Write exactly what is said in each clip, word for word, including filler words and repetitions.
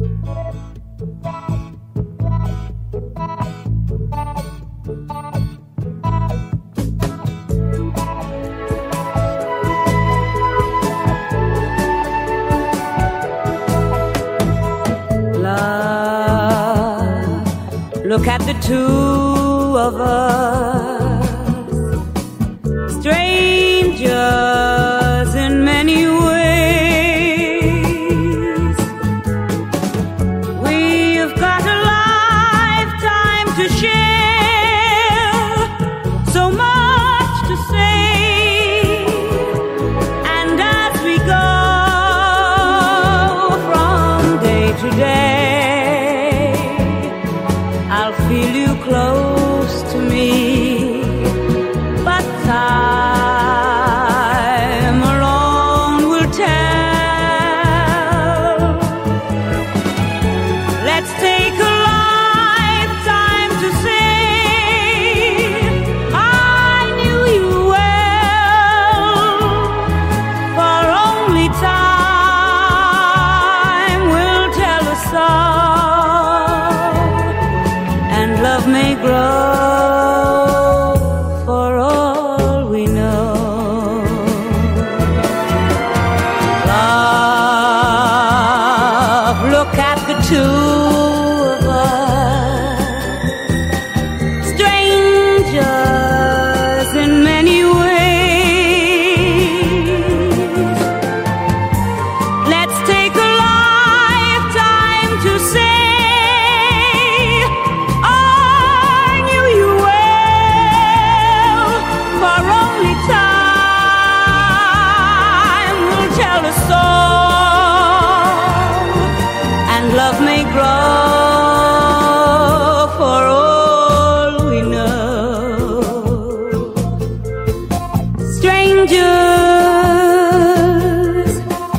Look at the two of us, strangers in many ways. We've got a lifetime to share, so much to say. And as we go from day to day, I'll feel you close to me, but time alone will tell. Let's take a lifetime to say I knew you well, for only time will tell us all. Love may grow for all we know. Love, look at the two of us, strangers in many ways. Let's take a lifetime to say love may grow for all we know. Strangers,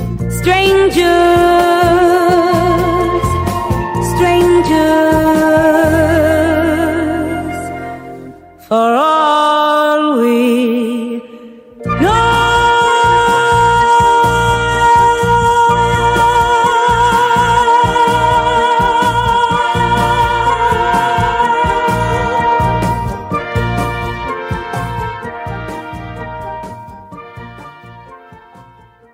strangers, strangers for all